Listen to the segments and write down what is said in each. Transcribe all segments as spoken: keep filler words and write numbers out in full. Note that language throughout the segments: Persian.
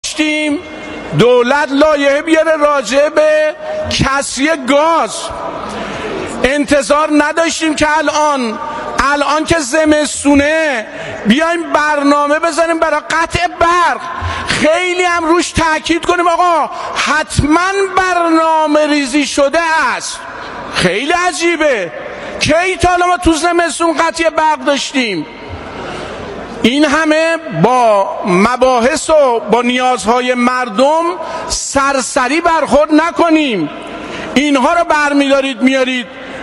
داشتیم دولت لایحه بیاره راجع به کسری گاز. انتظار نداشتیم که الان الان که زمستونه بیایم برنامه بزنیم برای قطع برق، خیلی هم روش تاکید کنیم آقا حتما برنامه ریزی شده است. خیلی عجیبه، کی تا حالا ما تو زمستون قطع برق داشتیم؟ این همه با مباحث و با نیازهای مردم سرسری برخورد نکنیم. اینها رو برمیدارید میارید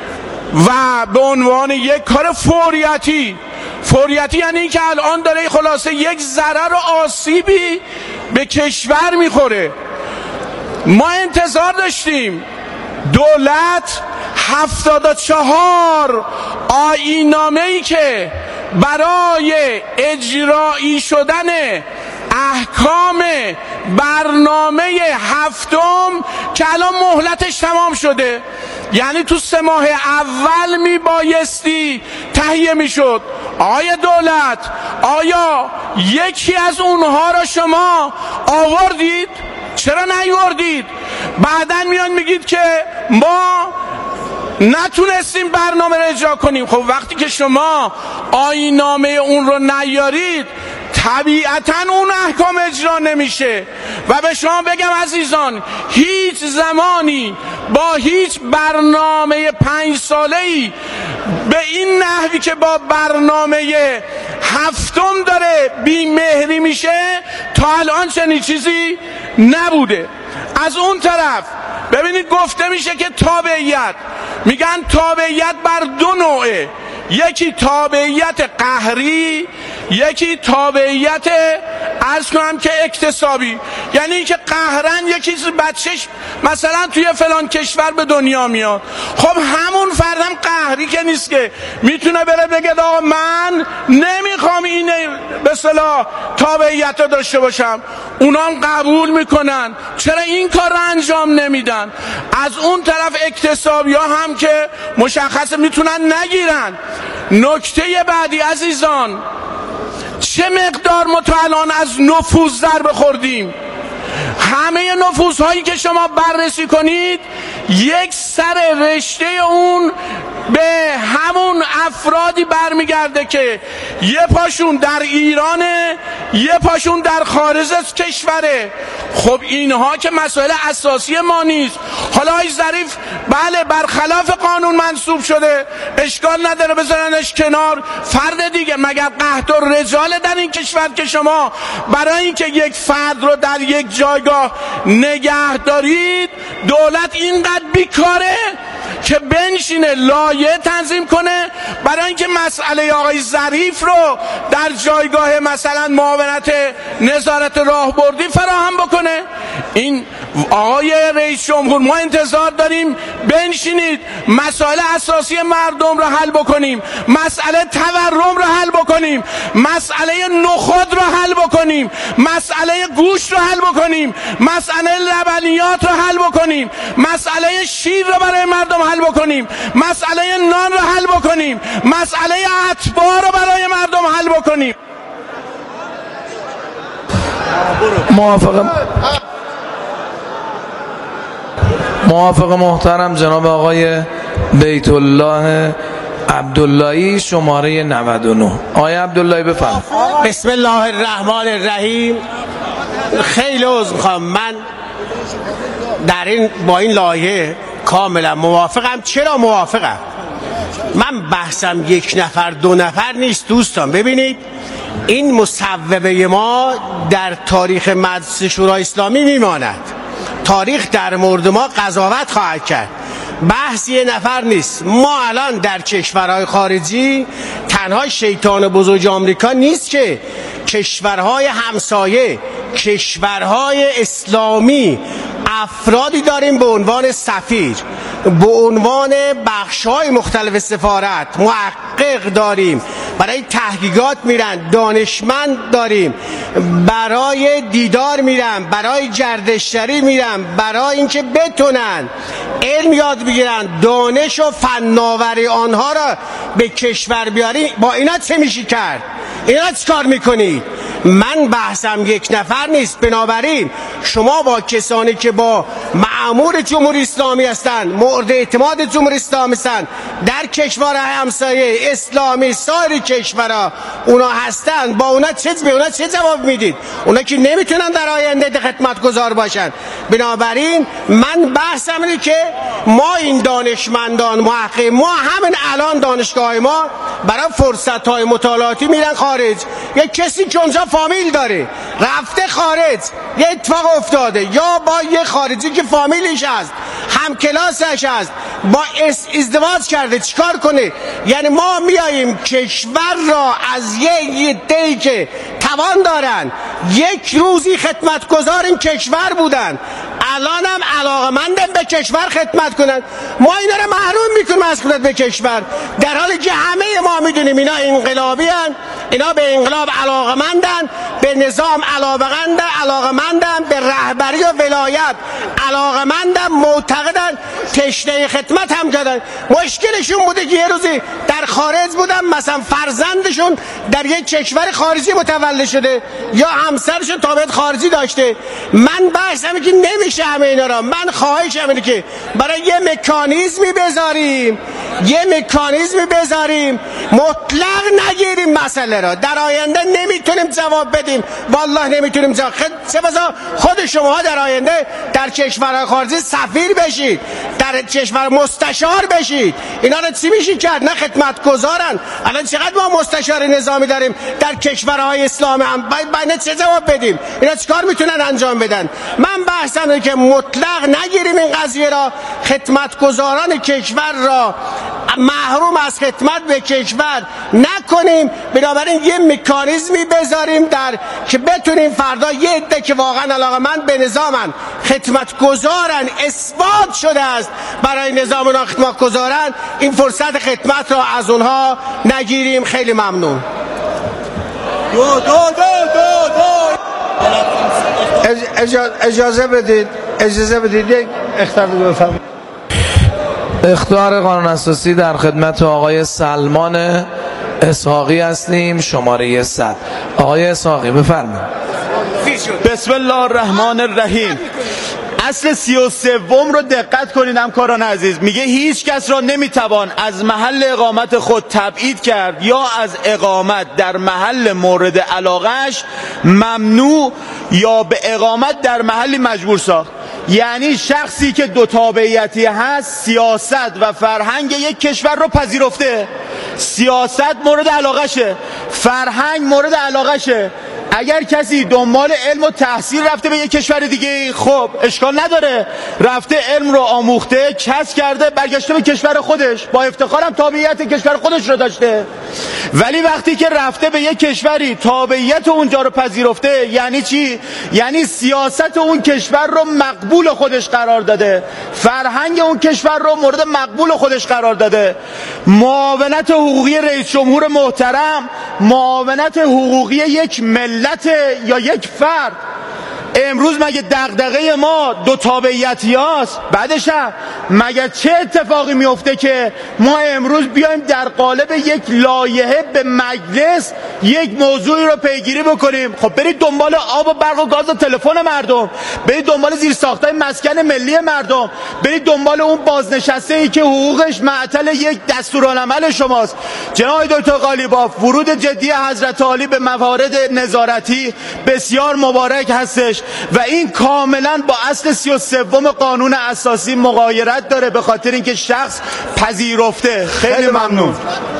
و به عنوان یک کار فوریتی. فوریتی یعنی این که الان داره خلاصه یک ضرر و آسیبی به کشور میخوره. ما انتظار داشتیم دولت هفتاد و چهار آیین‌نامه‌ای که برای اجرایی شدن احکام برنامه هفتم که الان مهلتش تمام شده، یعنی تو سه ماه اول می بایستی تهیه می شد. آیا دولت آیا یکی از اونها را شما آوردید؟ چرا نیاوردید؟ بعدن میان میگید که ما نتونستیم برنامه را اجرا کنیم. خب وقتی که شما آیین‌نامه اون رو نیارید طبیعتاً اون احکام اجرا نمیشه. و به شما بگم عزیزان، هیچ زمانی با هیچ برنامه پنج ساله‌ای به این نحوی که با برنامه هفتم داره بیمهری میشه تا الان چنین چیزی نبوده. از اون طرف ببینید گفته میشه که تابعیت، میگن تابعیت بر دو نوعه، یکی تابعیت قهری، یکی تابعیت عرض کنم که اکتسابی. یعنی که قهرن یکی بچهش مثلا توی فلان کشور به دنیا میاد، خب همون فردم قهری که نیست که میتونه بره بگه آقا من نمیخوام این به اصطلاح تابعیت رو داشته باشم. اونام قبول میکنن، چرا این کار رو انجام نمیدن؟ از اون طرف اکتسابی ها هم که مشخصه میتونن نگیرن. نکته بعدی عزیزان، چه مقدار ما تا الان از نفوذ ضربه خوردیم؟ همه نفوذ هایی که شما بررسی کنید یک سر رشته اون به همون افرادی برمیگرده که یه پاشون در ایرانه، یه پاشون در خارج از کشوره. خب اینها که مسائل اساسی ما نیست. حالا آقای ظریف بله برخلاف قانون منصوب شده، اشکال نداره بذارنش کنار، فرد دیگه. مگر قحط و رجال در این کشور که شما برای اینکه یک فرد رو در یک جایگاه نگه دارید دولت اینقدر بیکاره که بنشینه لایحه تنظیم کنه برای اینکه مسئله آقای ظریف رو در جایگاه مثلا معاونت نظارت راهبردی فراهم بکنه؟ این آقای رئیس جمهور ما انتظار داریم بنشینید مسائل اساسی مردم رو حل بکنیم، مسئله تورم رو حل بکنیم، مسئله نخود رو حل بکنیم، مسئله گوشت رو حل بکنیم، مسئله لبنیات رو حل بکنیم، مسئله شیر رو برای مردم حل بکنیم، مسئله نان رو حل بکنیم، مسئله اتباع رو برای مردم حل بکنیم. موافقم موافق محترم جناب آقای بیت الله عبداللهی شماره نود و نه. آقای عبداللهی بفرمایید. بسم الله الرحمن الرحیم. خیلی عذر میخوام، من در این با این لایحه کاملا موافقم. چرا موافقم؟ من بحثم یک نفر دو نفر نیست دوستان. ببینید این مصوبه ما در تاریخ مجلس شورای اسلامی میماند، تاریخ در مورد ما قضاوت خواهد کرد. بحث یه نفر نیست. ما الان در کشورهای خارجی تنها شیطان بزرگ آمریکا نیست که کشورهای همسایه، کشورهای اسلامی افرادی داریم به عنوان سفیر، به عنوان بخش‌های مختلف سفارت، محقق داریم، برای تحقیقات میرن، دانشمند داریم، برای دیدار میرن، برای گردشگری میرن، برای اینکه بتونن علم یاد بگیرن، دانش و فناوری آنها را به کشور بیاریم. با اینا چه میشه کرد؟ اینا چه کار میکنید؟ من بحثم یک نفر نیست. بنابراین شما با کسانی که با مأمور جمهوری اسلامی هستند، مورد اعتماد جمهوری اسلامی هستند، در کشور همسایه اسلامی سایر کشورها اونا هستند، با اونا چه به اونا چه جواب میدید؟ اونا که نمیتونن در آینده خدمتگزار باشن. بنابراین من بحثم اینه که ما این دانشمندان محقق، ما همین الان دانشگاه ما برای فرصت های مطالعاتی میرن خارج. یک کسی که اونجا فامیل داره رفته خارج، یه اتفاق افتاده، یا با یه خارجی که فامیلش هست، هم کلاسش هست، با ازدواج کرده، چیکار کنه؟ یعنی ما میاییم کشور را از یه عده‌ای که توان دارن یک روزی خدمتگزار این کشور بودن، الان هم علاقمندن به کشور خدمت کنن، ما اینا رو محروم میکنیم از خدمت به کشور، در حالی که همه ما میدونیم اینا انقلابی هن، اینا به انقلاب علاقمندن، به نظام علاقمندن، علاقمندن به رهبری و ولایت علاقمندن، معتقدن، تشنه خدمت هم کردن. مشکلشون بوده که یه روزی در خارج بودن، مثلا فرزندشون در یک کشور خارجی متولد شده یا همسرشون تابعیت خارجی داشته. من بحثم که نمیشه همه اینا را. من خواهشم اینه که برای یه مکانیزمی بذاریم، یه مکانیزمی بذاریم مطلق نگیریم مسئله را. در آینده نمیتونیم جواب بدیم، والله نمیتونیم جواب. چه بسا خود شما در آینده در کشور خارجی سفیر بشید، در کشور مستشار بشید. اینا رو چی میشه کرد؟ نه خدمتگزارن. الان چقدر ما مستشار نظامی داریم در کشورهای اسلامی، هم باید چه جواب بدیم؟ اینا چیکار میتونن انجام بدن؟ من بحثم اینه که مطلق نگیریم این قضیه را، خدمتگزاران کشور را محروم از خدمت به کشور نکنیم. بنابراین یه مکانیزمی بذاریم در که بتونیم فردا یه عده که واقعا علاقه‌مند به نظامن، خدمتگزارن، اثبات شده است برای نظام اونا خدمتگزارن، این فرصت خدمت را از اونها نگیریم. خیلی ممنون. دو دو دو دو دو اجازه بدید اجازه بدید یک اختار بفرمایید. اختیار قانون اساسی در خدمت آقای سلمان اسحاقی هستیم، شماره صد. آقای اسحاقی بفرمایید. بسم الله الرحمن الرحیم. اصل سی و سوم رو دقت کنید همکاران عزیز. میگه هیچ کس را نمیتوان از محل اقامت خود تبعید کرد یا از اقامت در محل مورد علاقهش ممنوع یا به اقامت در محلی مجبور ساخت. یعنی شخصی که دو تابعیتی هست، سیاست و فرهنگ یک کشور رو پذیرفته، سیاست مورد علاقشه، فرهنگ مورد علاقشه. اگر کسی دنبال علم و تحصیل رفته به یک کشور دیگه، خب اشکال نداره، رفته علم رو آموخته، کسب کرده، برگشته به کشور خودش، با افتخارم تابعیت کشور خودش رو داشته. ولی وقتی که رفته به یک کشوری تابعیت اونجا رو پذیرفته، یعنی چی؟ یعنی سیاست اون کشور رو مقبول خودش قرار داده، فرهنگ اون کشور رو مورد مقبول خودش قرار داده. معاونت حقوقی رئیس جمهور محترم معاونت حقوقی یک ملت یا یک فرد. امروز مگه دغدغه ما دو تابعیتی هاست؟ بعدش مگه چه اتفاقی میفته که ما امروز بیایم در قالب یک لایحه به مجلس یک موضوعی رو پیگیری بکنیم؟ خب برید دنبال آب و برق و گاز و تلفن مردم، برید دنبال زیرساختای مسکن ملی مردم، برید دنبال اون بازنشسته ای که حقوقش معطل یک دستورالعمل شماست. جناب دکتر قالیباف، ورود جدی حضرت عالی به موارد نظارتی بسیار مبارک هستش و این کاملا با اصل سی و سوم قانون اساسی مغایرت داره، به خاطر اینکه شخص پذیرفته. خیلی ممنون.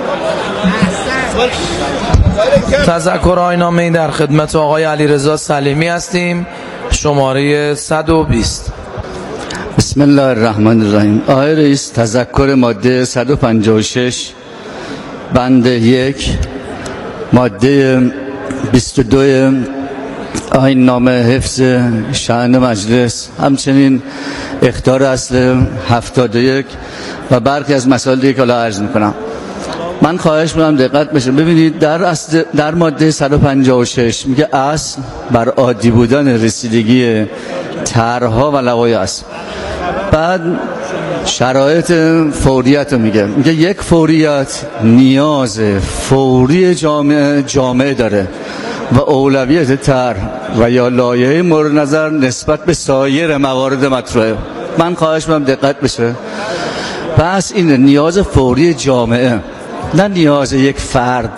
تذکر آیین‌نامه‌ای در خدمت آقای علیرضا سلیمی هستیم، شماره صد و بیست. بسم الله الرحمن الرحیم. آقای رئیس، تذکر ماده صد و پنجاه و شش بند یک ماده بیست و دو آیین‌نامه حفظ شأن مجلس، همچنین اخطار اصل هفتاد و یک و برخی از مسائل دیگه که الان عرض میکنم. من خواهش می‌کنم دقت بشه. ببینید در اصل در ماده صد و پنجاه و شش میگه اصل بر عادی بودن رسیدگی طرح‌ها و لوایح است. بعد شرایط فوریت رو میگه میگه یک فوریت نیاز فوری جامعه جامعه داره. و اولویت طرح و یا لایحه مورد نظر نسبت به سایر موارد مطرحه. من خواهش می‌کنم دقت بشه. بحث اینه نیاز فوری جامعه، نه نیاز یک فرد.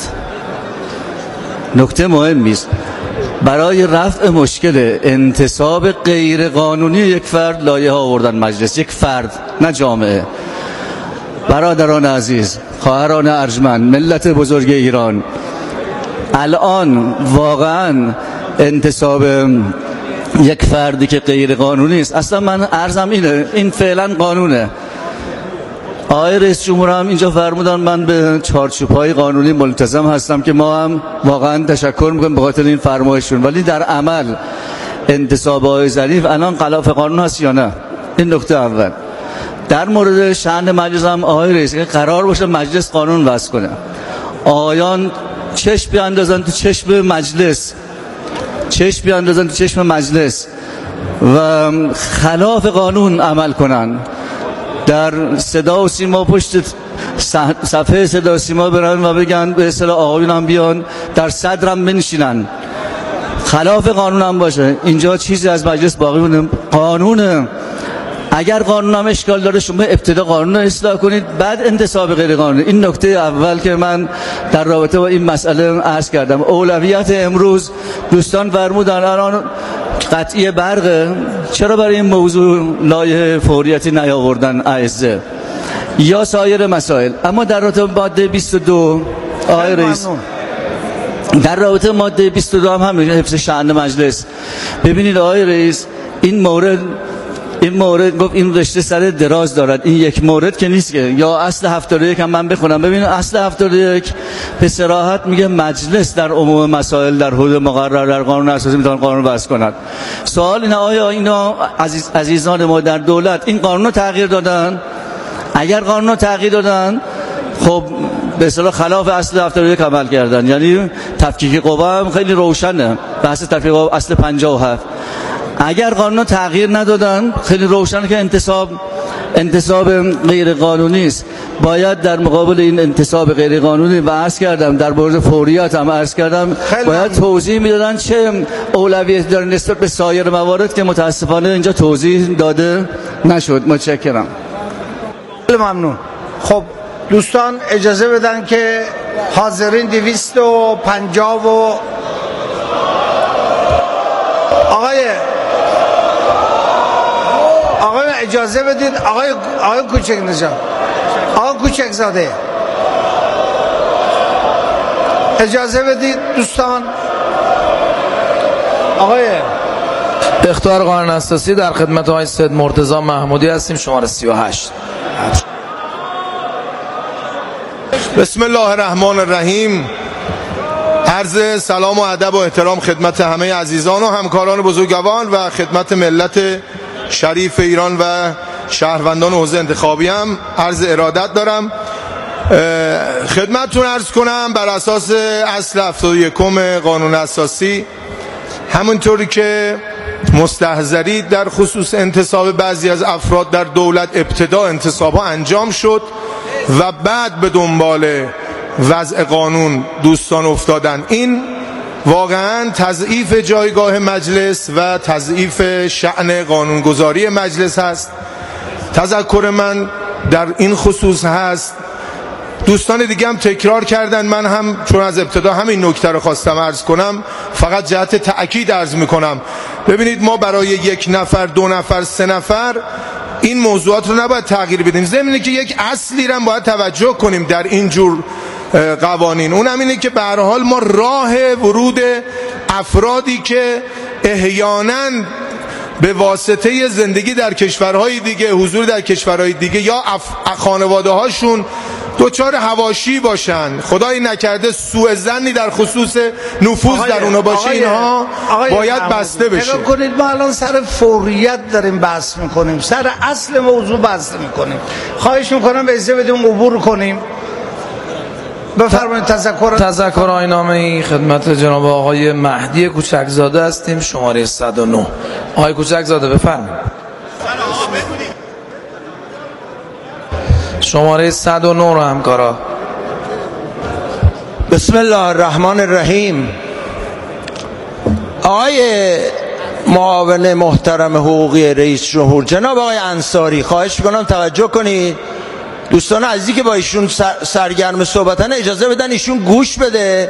نکته مهمی است برای رفع مشکل انتصاب غیر قانونی یک فرد لایحه آوردن مجلس، یک فرد نه جامعه. برادران عزیز، خواهران ارجمند، ملت بزرگ ایران، الان واقعا انتصاب یک فردی که غیر قانونی است، اصلا من عرضم اینه این فعلا قانونه. آقای رئیس جمهور هم اینجا فرمودن من به چارچوب‌های قانونی ملتزم هستم که ما هم واقعا تشکر میکنیم به خاطر این فرمایششون، ولی در عمل انتصاب آقای ظریف الان خلاف قانون هست یا نه؟ این نکته اول. در مورد شأن مجلس هم آقای رئیس که قرار باشه مجلس قانون وضع کنه، آقایان چشم بیاندازن تو چشم مجلس، چشم بیاندازن تو چشم مجلس و خلاف قانون عمل کنن، در صدا و سیما پشت صفحه صدا و سیما برن و بگن به اصطلاح آقایون هم بیان در صدرم بنشینن، خلاف قانون هم باشه. اینجا چیزی از مجلس باقی مونده. قانونه، اگر قانون هم اشکال داره شما ابتدا قانون رو اصلاح کنید بعد انتصاب غیر قانونی. این نکته اول که من در رابطه با این مسئله عرض کردم. اولویت امروز دوستان فرمودن الان قطعی برقه، چرا برای این موضوع لایحه فوریتی نیاوردن اعزه یا سایر مسائل؟ اما در رابطه با ماده بیست و دو آقای رئیس، در رابطه ماده بیست و دو هم همین حفظ شأن مجلس. ببینید آقای رئیس این مورد این مورد گفت این رشته سر دراز دارد، این یک مورد که نیست که. یا اصل هفتاد و یک هم من بخونم. ببینید اصل هفتاد و یک به صراحت میگه مجلس در عموم مسائل در حدود مقرر در قانون اساسی میتونه قانون وضع کند. سوال اینه آیا اینا عزیز عزیزان ما در دولت این قانون رو تغییر دادن؟ اگر قانون رو تغییر دادن خب به اصطلاح خلاف اصل هفتاد و یک عمل کردن، یعنی تفکیک قوا هم خیلی روشنه، بحث تفکیک قوا اصل پنجاه و هفت. اگر قانون تغییر ندادن خیلی روشنه که انتصاب انتصاب غیر قانونی است. باید در مقابل این انتصاب غیر قانونی و عرض کردم در مورد فوریت هم عرض کردم باید توضیح میدادن چه اولویت داره نسبت به سایر موارد که متاسفانه اینجا توضیح داده نشد. متشکرم. ممنون. خب دوستان اجازه بدن که حاضرین دویست و پنجاه و آقای آقای اجازه بدید آقای آقای کوچک نژاد، آقای کوچک زاده اجازه بدید دوستان. آقای اختیار قانون اساسی در خدمت آقای سید مرتضی محمودی هستیم، شماره سی و هشت. بسم الله الرحمن الرحیم. عرض سلام و ادب و احترام خدمت همه عزیزان و همکاران بزرگوار و خدمت ملت شریف ایران و شهروندان حوزه انتخابی هم عرض ارادت دارم. خدمتتون عرض کنم بر اساس اصل هفتاد و یکم قانون اساسی همونطوری که مستحضرید در خصوص انتصاب بعضی از افراد در دولت ابتدا انتصابها انجام شد و بعد به دنبال وضع قانون دوستان افتادن. این واقعا تضعیف جایگاه مجلس و تضعیف شأن قانونگذاری مجلس هست. تذکر من در این خصوص هست، دوستان دیگه هم تکرار کردن، من هم چون از ابتدا همین نکته رو خواستم عرض کنم فقط جهت تأکید عرض میکنم. ببینید ما برای یک نفر، دو نفر، سه نفر این موضوعات رو نباید تغییر بدیم. ضمن که یک اصلی رو باید توجه کنیم در این جور قوانین، اون هم اینه که به هر حال ما راه ورود افرادی که احیانا به واسطه زندگی در کشورهای دیگه، حضور در کشورهای دیگه یا خانواده هاشون دوچار حواشی باشن، خدایی نکرده سوء ظنی در خصوص نفوذ در اونا باشه، اینها باید بسته بشه. نگاه کنید ما الان سر فوریت داریم بحث میکنیم، سر اصل موضوع بحث میکنیم. خواهش میکنم به اجازه بدیم عبور کنیم. بفرمایید. تذکر تذکر آیین‌نامه‌ای خدمت جناب آقای مهدی کوچکزاده هستیم، شماره صد و نه. آقای کوچکزاده بفرمایید. شماره صد و نه رو همکارا. بسم الله الرحمن الرحیم. آقای معاون محترم حقوقی رئیس جمهور جناب آقای انصاری، خواهش میکنم توجه کنید. دوستان عزیزی که با ایشون سرگرم صحبتن اجازه بدن ایشون گوش بده.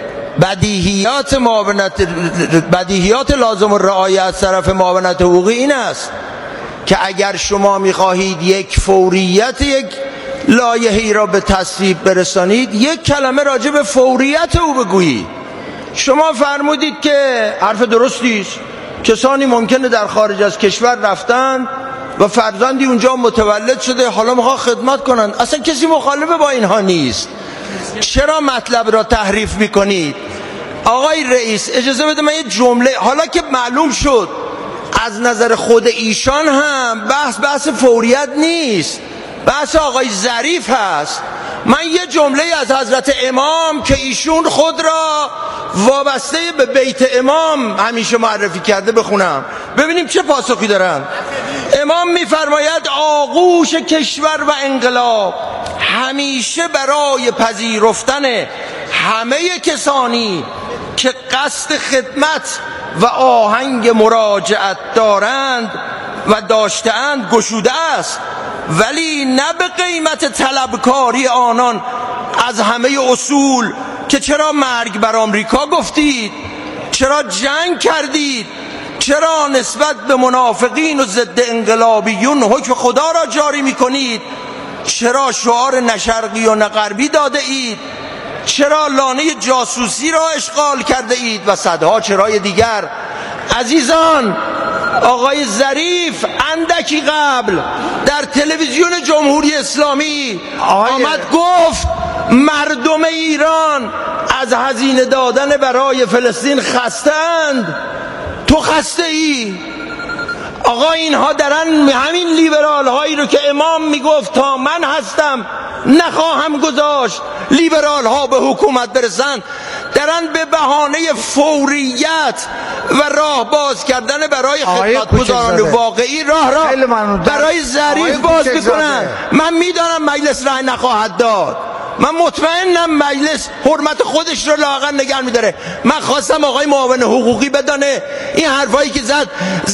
بدیهیات معاونت بدیهیات لازم الرعایت از طرف معاونت حقوقی این است که اگر شما میخواهید یک فوریت یک لایحه‌ای را به تصویب برسانید، یک کلمه راجع به فوریت او بگویید. شما فرمودید که حرف درستی است، کسانی ممکنه در خارج از کشور رفتن و فرزندی اونجا متولد شده، حالا میخوان خدمت کنن. اصلا کسی مخالف با اینها نیست. چرا مطلب را تحریف میکنید؟ آقای رئیس اجازه بده من یه جمله، حالا که معلوم شد از نظر خود ایشان هم بحث بحث فوریت نیست، بحث آقای ظریف هست. من یه جمله از حضرت امام که ایشون خود را وابسته به بیت امام همیشه معرفی کرده بخونم، ببینیم چه پاسخی دارن. امام میفرماید آغوش کشور و انقلاب همیشه برای پذیرفتن همه کسانی که قصد خدمت و آهنگ مراجعت دارند و داشته‌اند گشوده است، ولی نه به قیمت طلبکاری آنان از همه اصول که چرا مرگ بر آمریکا گفتید، چرا جنگ کردید، چرا نسبت به منافقین و ضد انقلابیون حکم خدا را جاری می کنید، چرا شعار نه شرقی و نه غربی داده اید، چرا لانه جاسوسی را اشغال کرده اید و صدها چرای دیگر. عزیزان، آقای ظریف اندکی قبل در تلویزیون جمهوری اسلامی آمد گفت مردم ایران از هزینه دادن برای فلسطین خستند. تو خسته ای؟ آقا اینها درن همین لیبرال هایی رو که امام میگفت تا من هستم نخواهم گذاشت لیبرال ها به حکومت برسن، درن به بهانه فوریت و راه باز کردن برای خدمتگزاران واقعی راه را برای ظریف باز میکنن. من میدانم مجلس رأی نخواهد داد، من مطمئنم مجلس حرمت خودش رو لااقل نگه میداره. من خواستم آقای معاون حقوقی بدانه این حرفایی که زد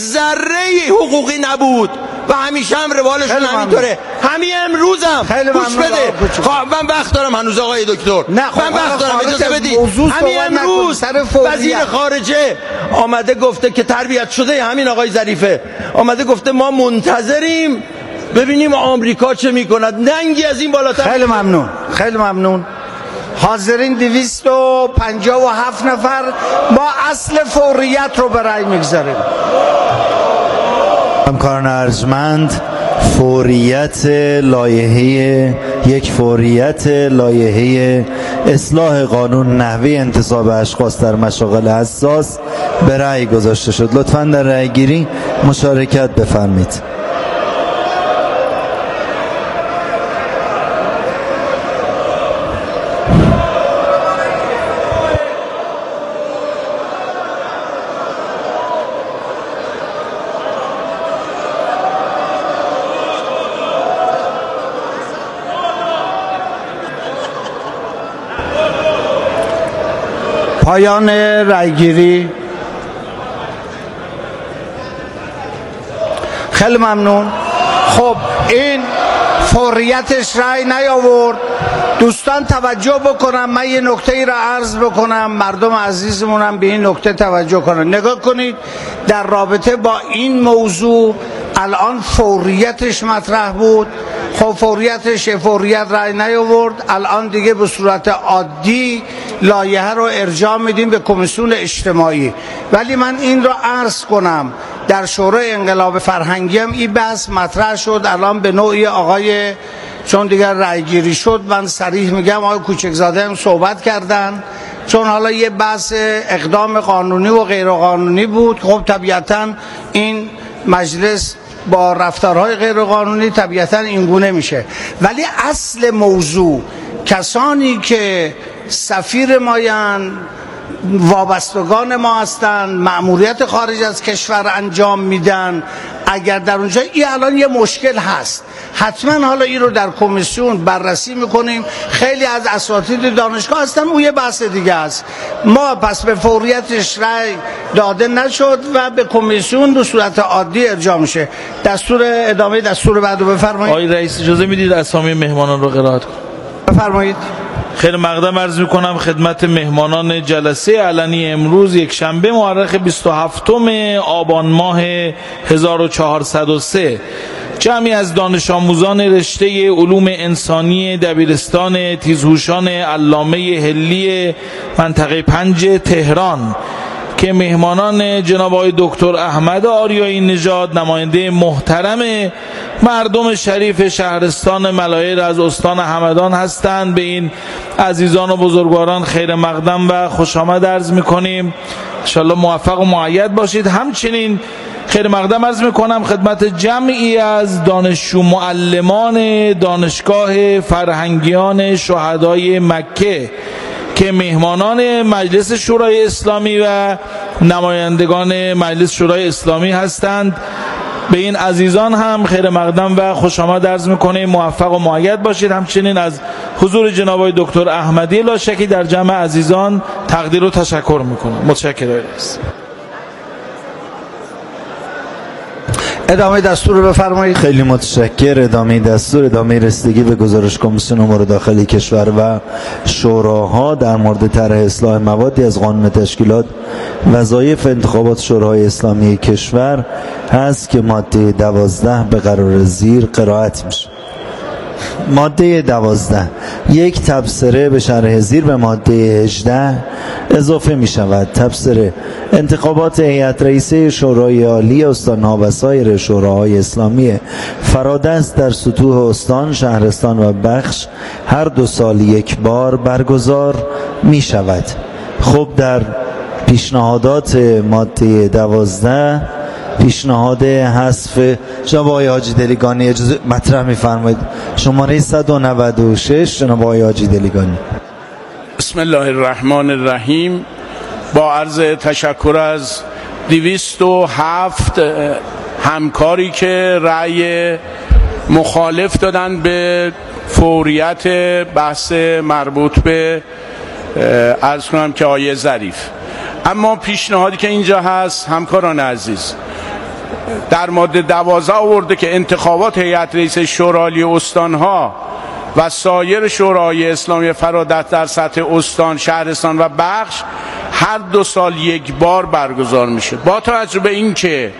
ذره حقوقی نبود و همیشه هم روالشون همینطوره. همین امروزم گوش بده، من وقت دارم هنوز آقای دکتر، من وقت دارم اجازه بدید. همین امروز وزیر خارجه آمده گفته که تربیت شده همین آقای ظریفه، آمده گفته ما منتظریم ببینیم آمریکا چه میکند. ننگی از این بالاتر. خیلی ممنون، خیلی ممنون. حاضرین دویست و پنجاه و هفت نفر با اصل فوریت رو به رأی میگذاریم. همکاران ارجمند، فوریت لایحه یک فوریت لایحه اصلاح قانون نحوه انتصاب اشخاص در مشاغل حساس به رأی گذاشته شد. لطفاً در رأی گیری مشارکت بفرمایید. پایان رأیگیری. خیلی ممنون. خب این فوریتش رأی نیاورد. دوستان توجه بکنم، من یه نکته را عرض بکنم، مردم عزیزمونم به این نکته توجه کنن. نگاه کنید در رابطه با این موضوع الان فوریتش مطرح بود، خب فوریتش فوریت رأی نیاورد، الان دیگه به صورت عادی لایحه رو ارجاع میدیم به کمیسیون اجتماعی. ولی من این رو عرض کنم در شورای انقلاب فرهنگی هم این بحث مطرح شد. الان به نوعی آقای، چون دیگر رأی گیری شد من صریح میگم، آقای کوچکزاده هم صحبت کردن، چون حالا یه بحث اقدام قانونی و غیر قانونی بود. خب طبیعتا این مجلس با رفتارهای غیر قانونی طبیعتا اینگونه میشه. ولی اصل موضوع کسانی که سفیر مایان، وابستگان ما هستند، مأموریت خارج از کشور انجام میدن، اگر در اونجا این الان یه مشکل هست، حتما حالا این رو در کمیسیون بررسی میکنیم. خیلی از اساتید دانشگاه هستن، اون یه بحث دیگه است. ما پس به فوریتش رأی داده نشد و به کمیسیون به صورت عادی ارجاع میشه. دستور ادامه دستور بعدو بفرمایید. آقای رئیس اجازه میدید اسامی مهمانان رو قرائت کنم؟ بفرمایید. خیر مقدم عرض میکنم خدمت مهمانان جلسه علنی امروز یک شنبه مورخ بیست و هفتم آبان ماه هزار و چهارصد و سه جمعی از دانش آموزان رشته علوم انسانی دبیرستان تیزهوشان علامه حلی منطقه پنج تهران که مهمانان جناب آقای دکتر احمد آریایی نژاد نماینده محترم مردم شریف شهرستان ملایر از استان همدان هستند، به این عزیزان و بزرگواران خیر مقدم و خوش آمد عرض میکنیم. انشاءالله موفق و مؤید باشید. همچنین خیر مقدم عرض میکنم خدمت جمعی از دانشجو معلمان دانشگاه فرهنگیان شهدای مکه که مهمانان مجلس شورای اسلامی و نمایندگان مجلس شورای اسلامی هستند، به این عزیزان هم خیر مقدم و خوش آمد عرض میکنیم. موفق و مؤید باشید. همچنین از حضور جناب آقای دکتر احمدی لاشکی در جمع عزیزان تقدیر و تشکر میکنم. متشکرم. ادامه دستور رو بفرمایید. خیلی متشکر. ادامه دستور، ادامه رسیدگی به گزارش کمیسیون امور داخلی کشور و شوراها در مورد طرح اصلاح موادی از قانون تشکیلات وظایف انتخابات شورای اسلامی کشور هست که ماده دوازده به قرار زیر قرائت میشه. ماده دوازده، یک تبصره به شرح زیر به ماده هجده اضافه می شود. تبصره: انتخابات هیئت رئیسه شورای عالی استان‌ها و سایر شوراهای اسلامی فرادست در سطوح استان، شهرستان و بخش هر دو سال یک بار برگزار می شود. خب در پیشنهادات ماده دوازده پیشنهاد حذف جناب آقای حاجی دلیگانی اجازه مطرح می‌فرمایید. شماره صد و نود و شش جناب آقای حاجی دلیگانی. بسم الله الرحمن الرحیم. با عرض تشکر از دویست و هفت همکاری که رأی مخالف دادن به فوریت بحث مربوط به عرض کنم که آیه ظریف. اما پیشنهادی که اینجا هست همکاران عزیز در ماده دوازده آورده که انتخابات هیئت رئیس شورای استانها و سایر شورای اسلامی فرادست در سطح استان، شهرستان و بخش هر دو سال یک بار برگزار میشه. با توجه به این که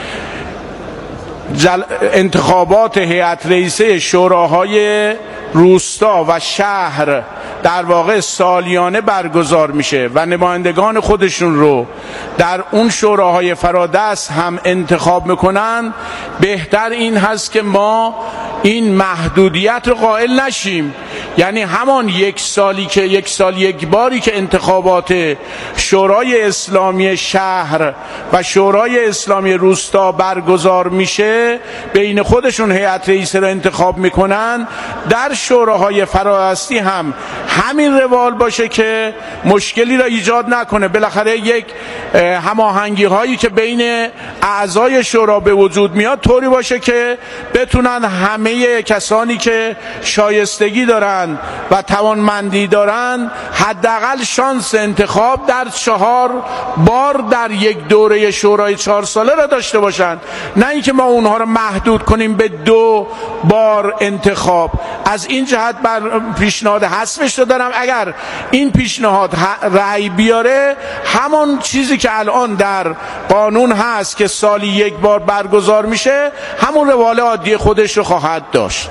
جل... انتخابات هیئت رئیسه شوراهای روستا و شهر در واقع سالیانه برگزار میشه و نمایندگان خودشون رو در اون شوراهای فرادست هم انتخاب میکنن، بهتر این هست که ما این محدودیت رو قائل نشیم. یعنی همان یک سالی که یک سال یک باری که انتخابات شورای اسلامی شهر و شورای اسلامی روستا برگزار میشه، بین خودشون هیئت رئیسه رو انتخاب میکنن، در شوراهای فرادستی هم همین روال باشه که مشکلی را ایجاد نکنه. بالاخره یک هماهنگی هایی که بین اعضای شورا به وجود میاد طوری باشه که بتونن همه کسانی که شایستگی دارن و توانمندی دارن حداقل شانس انتخاب در چهار بار در یک دوره شورای چهار ساله را داشته باشن، نه اینکه ما اونها رو محدود کنیم به دو بار انتخاب. از این جهت بر پیشنهاد حذفش رو دارم. اگر این پیشنهاد رأی بیاره، همون چیزی که الان در قانون هست که سالی یک بار برگزار میشه، همون روال عادی خودش رو خواهد داشت.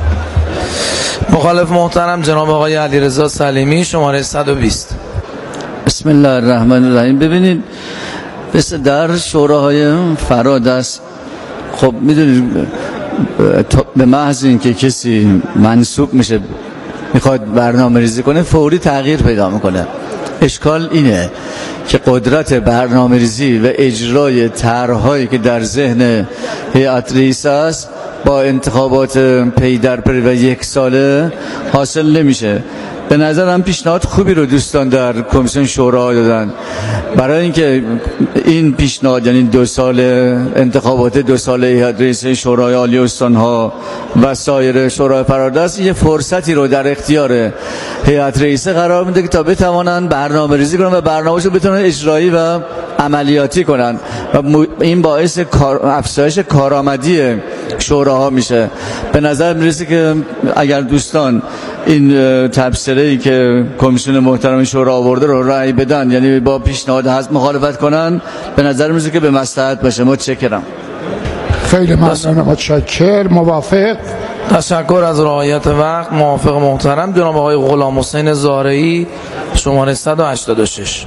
مخالف محترم جناب آقای علیرضا سلیمی شماره صد و بیست. بسم الله الرحمن الرحیم. ببینید مثل در شوراهای فرادست، خب میدونید به محض اینکه کسی منصوب میشه میخواد برنامه ریزی کنه فوری تغییر پیدا میکنه. اشکال اینه که قدرت برنامه ریزی و اجرای طرح‌هایی که در ذهن هیئت رئیسه است با انتخابات پی در پی و یک ساله حاصل نمیشه. به نظرم پیشنهاد خوبی رو دوستان در کمیسیون شورا دادن. برای اینکه این پیشنهاد، یعنی دو سال انتخابات دو ساله هیئت رئیسه شورای عالی استانها و سایر شورای فرادست، یه فرصتی رو در اختیار هیئت رئیسه قرار میده که تا بتوانن برنامه ریزی کنن و برنامه‌شو بتونن اجرایی و عملیاتی کنن و این باعث کار، افزایش کارآمدی شوراها میشه. به نظر میرسه که اگر دوستان این تبصره‌ای که کمیسیون محترم شورا آورده رو رأی بدن، یعنی با پیشنهاد حذف مخالفت کنن، به نظر میرسه که به مصلحت باشه. متشکرم. خیلی ممنون. متشکر. موافق؟ تشکر از رعایت وقت. موافق محترم جناب آقای غلام حسین زارعی، شماره صد و هشتاد و شش.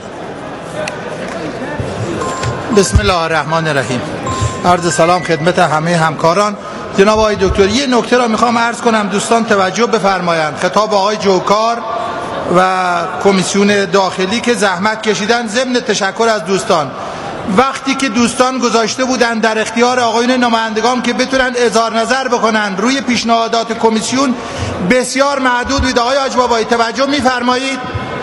بسم الله الرحمن الرحیم. عرض سلام خدمت همه همکاران. جناب آقای دکتر، یه نکته را میخوام عرض کنم، دوستان توجه بفرمایند. خطاب آقای جوکار و کمیسیون داخلی که زحمت کشیدن، ضمن تشکر از دوستان. وقتی که دوستان گذاشته بودن در اختیار آقایون نمایندگان که بتونن اظهار نظر بکنن روی پیشنهادات کمیسیون، بسیار محدود بود. آقای حاج بابایی توجه میفرمایید؟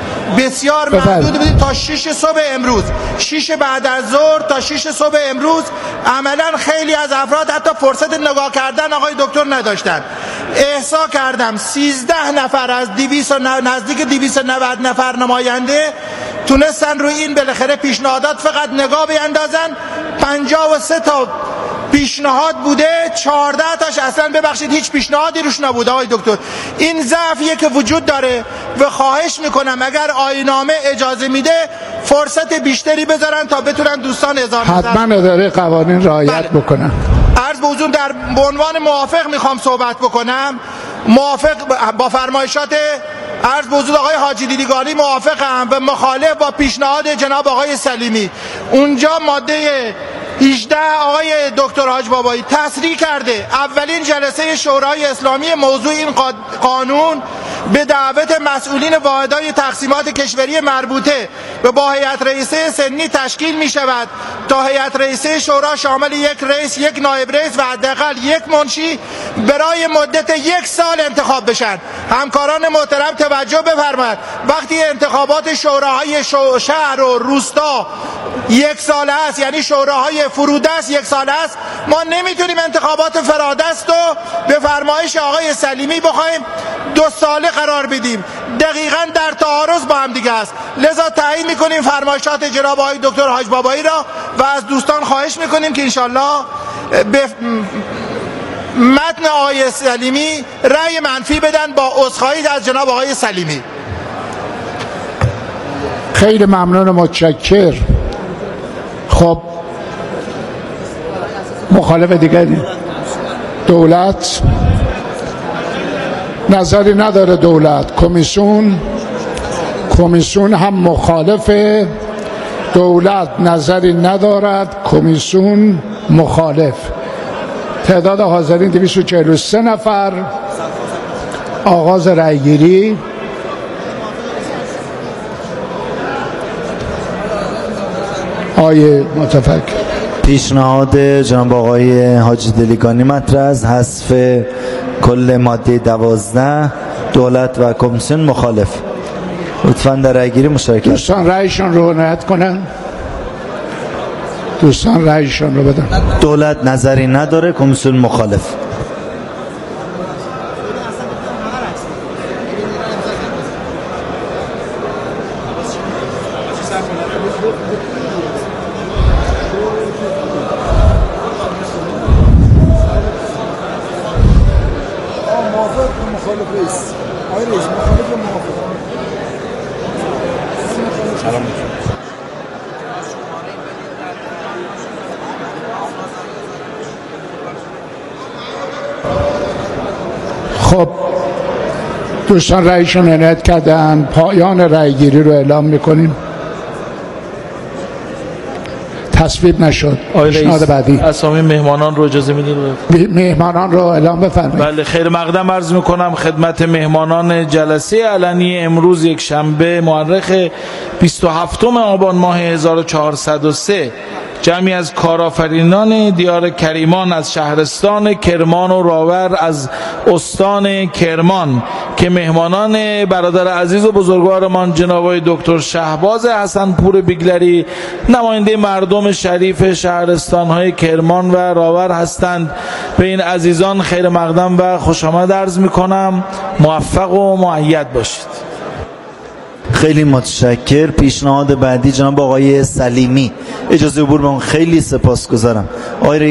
بسیار محدود بودید تا شش صبح امروز، شش بعد از ظهر تا شش صبح امروز. عملا خیلی از افراد حتی فرصت نگاه کردن آقای دکتر نداشتن. احصا کردم سیزده نفر از دویست نزدیک دویست و نود نفر نماینده تونستن روی این بالاخره پیشنهادات فقط نگاه بیندازن. پنجاه و سه تا پیشنهاد بوده، چهارده تاش اصلا ببخشید هیچ پیشنهادی روش نبوده. آقای دکتر، این ضعفیه که وجود داره و خواهش میکنم اگر آیین‌نامه اجازه میده فرصت بیشتری بذارن تا بتونن دوستان اظهار نظر. حتما اداره قوانین رعایت بکنن. عرض به حضور در عنوان موافق میخوام صحبت بکنم. موافق با فرمایشات عرض به حضور آقای حاجی دیدگانی موافقم و مخالف با پیشنهاد جناب آقای سلیمی. اونجا ماده هجده آقای دکتر حاج بابایی تصریح کرده اولین جلسه شورای اسلامی موضوع این قانون به دعوت مسئولین واحدهای تقسیمات کشوری مربوطه و با هیئت رئیسه سنی تشکیل می شود تا هیئت رئیسه شورا شامل یک رئیس، یک نایب رئیس و حداقل یک منشی برای مدت یک سال انتخاب بشن. همکاران محترم توجه بفرمایید، وقتی انتخابات شوراهای شو شهر و روستا یک سال است، یعنی شوراهای فرودست یک سال است، ما نمیتونیم انتخابات فرادست رو به فرمایش آقای سلیمی بخوایم دو ساله قرار بدیم. دقیقاً در تعارض با هم دیگه است. لذا تعیین میکنیم فرمایشات جناب آقای دکتر حاج بابایی را و از دوستان خواهش میکنیم که انشالله به متن آقای سلیمی رأی منفی بدن با عذرخواهی از جناب آقای سلیمی. خیلی ممنون و متشکر. خب مخالف دیگری؟ دولت نظری نداره. دولت کمیسیون کمیسیون هم مخالف. دولت نظری ندارد، کمیسیون مخالف. تعداد حاضرین دویست و چهل و سه نفر. آغاز رأیگیری. آیه متفکر. پیشنهاد جناب آقای حاجی دلیگانی مطرح است، حذف کل ماده دوازده. دولت و کمیسیون مخالف. لطفاً در رأیگیری مشارکت. دوستان رأیشون رو عنایت کنن. دوستان رأیشون رو بدن. دولت نظری نداره، کمیسیون مخالف. خب دوستان رأیشون عنایت کردن. پایان رأیگیری رو اعلام میکنیم. تصویب نشد. پیشنهاد بعدی. اسامی مهمانان رو اجازه میدید؟ مهمانان رو اعلام بفرمایید. بله، خیر مقدم عرض میکنم خدمت مهمانان جلسه علنی امروز یک شنبه مورخ بیست و هفتم آبان ماه هزار و چهارصد و سه. جمعی از کارآفرینان دیار کریمان از شهرستان کرمان و راور از استان کرمان که که مهمانان برادر عزیز و بزرگوارمان جناب آقای دکتر شهباز حسنپور بیگلری نماینده مردم شریف شهرستان‌های کرمان و راور هستند. به این عزیزان خیر مقدم و خوش آمد عرض می‌کنم. موفق و مؤید باشید. خیلی متشکر. پیشنهاد بعدی جناب آقای سلیمی. اجازه عبور به اون. خیلی سپاسگزارم. آقای